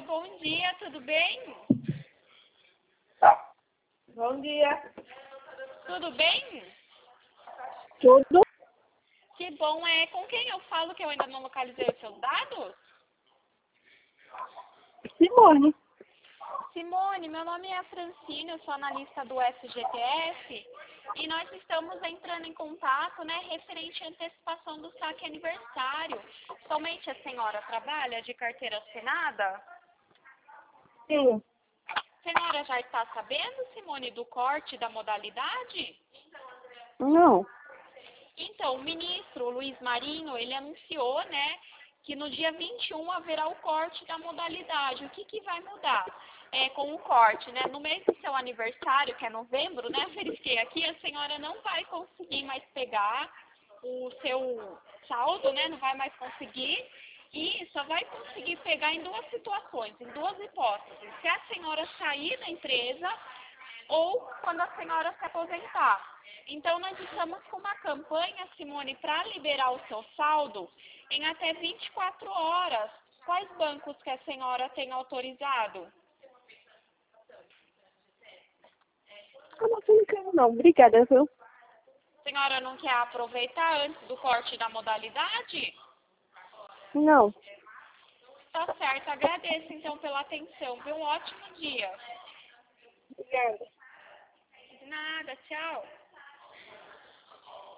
bom dia, tudo bem? Bom dia. Tudo bem? Tudo? Que bom, com quem eu falo que eu ainda não localizei os seus dados? Simone. Simone, meu nome é Francine, eu sou analista do FGTS e nós estamos entrando em contato, referente à antecipação do saque aniversário. Somente a senhora trabalha de carteira assinada? Sim. A senhora já está sabendo, Simone, do corte da modalidade? Não. Então, o ministro Luiz Marinho, ele anunciou, que no dia 21 haverá o corte da modalidade. O que vai mudar com o corte, No mês do seu aniversário, que é novembro, verifiquei aqui, a senhora não vai conseguir mais pegar o seu saldo, não vai mais conseguir, e só vai conseguir pegar em duas situações, em duas hipóteses. Se a senhora sair da empresa ou quando a senhora se aposentar. Então, nós estamos com uma campanha, Simone, para liberar o seu saldo em até 24 horas. Quais bancos que a senhora tem autorizado? Eu não quero não. Obrigada, viu? A senhora não quer aproveitar antes do corte da modalidade? Não. Tá certo, agradeço então pela atenção. Um ótimo dia. Obrigada. De nada, tchau.